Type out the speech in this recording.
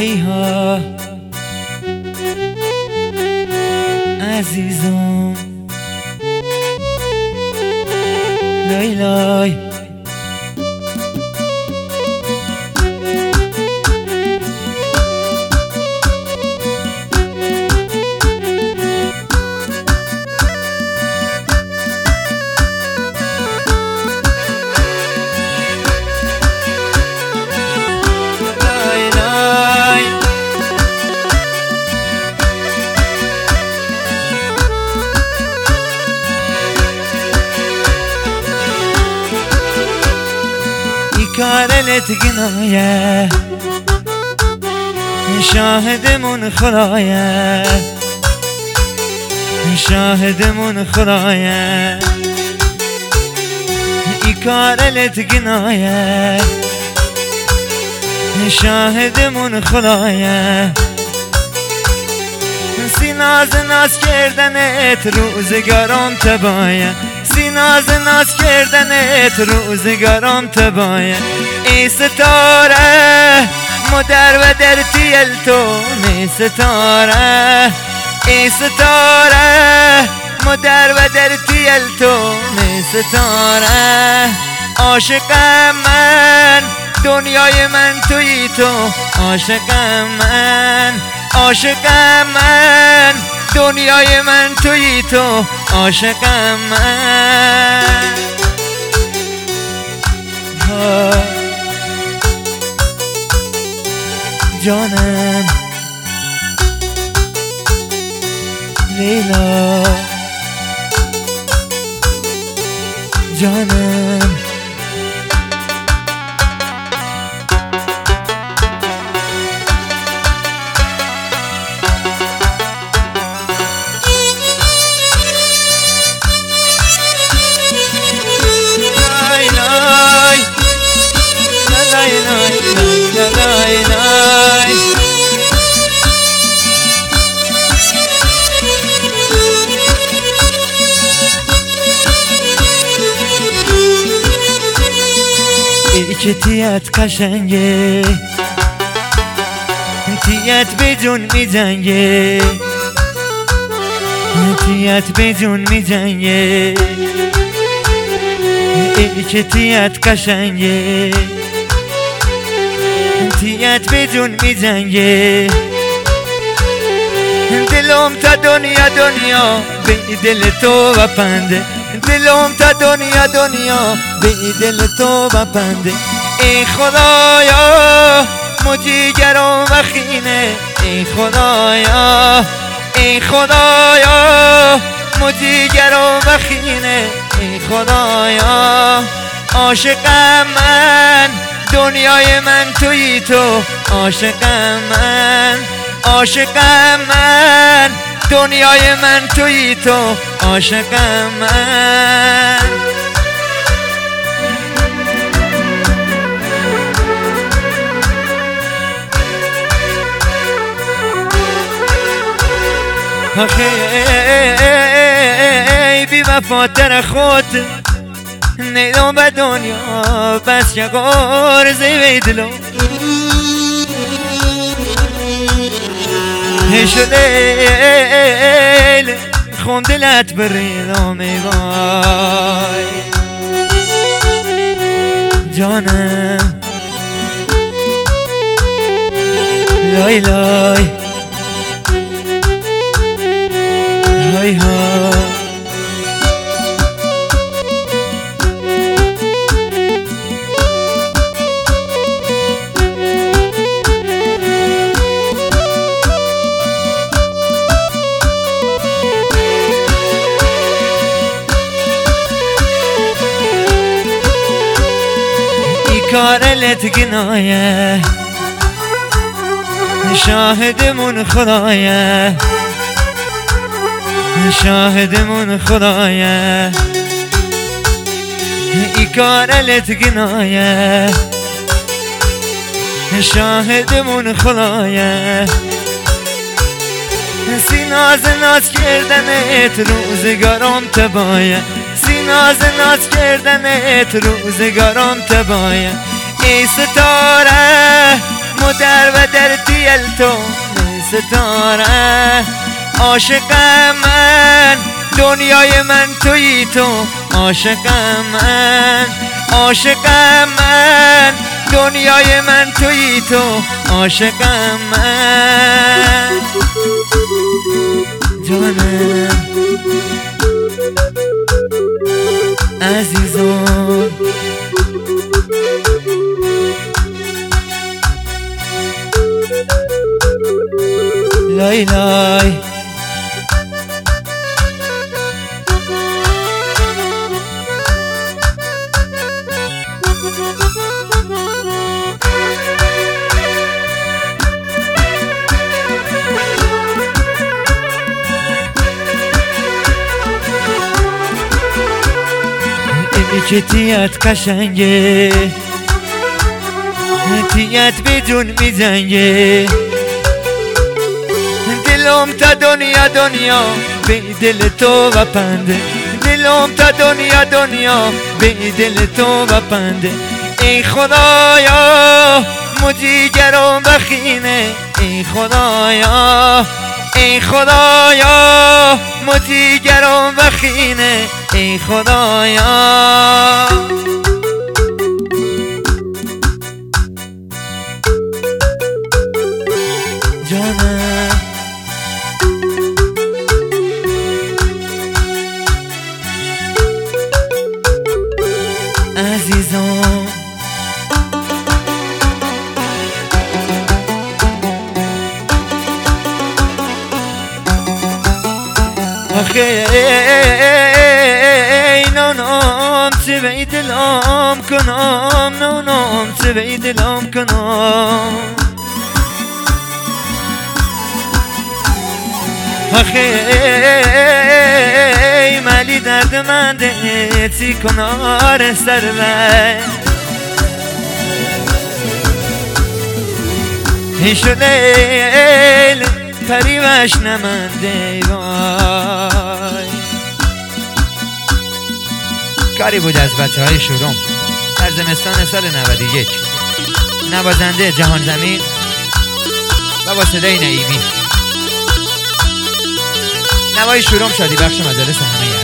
هیها عزیزم لای لای کارلت گنایه شاهدمون خدایه شاهدمون خدایه ای کارلت گنایه شاهدمون خدایه سیناز ناز کردنت روزگارم تبایه سیناز ناز کردنت روزگارم تبایه ای ستاره مدر و در تیل تو می ستاره ای ستاره مدر و در تیل تو می ستاره عاشقم من دنیای من توی تو عاشقم من عاشقم من دنیای من توی تو عاشقم من جانم لیلا جانم ای که تیت قشنگه تیت به جون می جنگه تیت به جون می جنگه ای که تیت قشنگه تیت به جون می جنگه دلم تا دنیا دنیا به دل تو و پنده دلم تا دنیا دنیا به دل تو و پنده ای خدایا مجیگرم و خینه ای خدایا ای خدایا مجیگرم و خینه ای خدایا عاشقم من دنیای من توی تو عاشقم من عاشقم من دنیای من توی تو عاشقم من آخه ای بی وفاتر خود نیدم به دنیا بس که غرزی بیدلو هشلیل خون دلت بریدم ای وای جانم لای لای های ها کارلت گنایه شاهدمون خدایه شاهدمون خدایه ای کارلت گنایه شاهدمون خدایه سیناز ناز کردنت روزگارم تبایه سیناز ناز کردنت روزگارم تبایه ای ستاره مدر و در دیل تو ستاره عاشقم من دنیای من تویی تو عاشقم من عاشقم من دنیای من تویی تو عاشقم من جانم عزیزم لای لای که تیت قشنگه تیت بدون میزنگه دلم تا دنیا دنیا به دل تو و پنده دلم تا دنیا دنیا به دل تو و پنده ای خدایا مجیگرم بخینه ای خدایا ای خدایا مجیگرم بخینه ای خدایا جانم عزیزم آخه نونم سوی دلم کنم نونم سوی دلم کنم آخه مالی درد من دیتی کنار سر ایشو لیل پریوش نمنده وای کاری بود از بچه های شروم در زمستان سال 91 نوازنده جهان زمین و با صدای نعیمی نوای شروم شادی بخش مجالس همه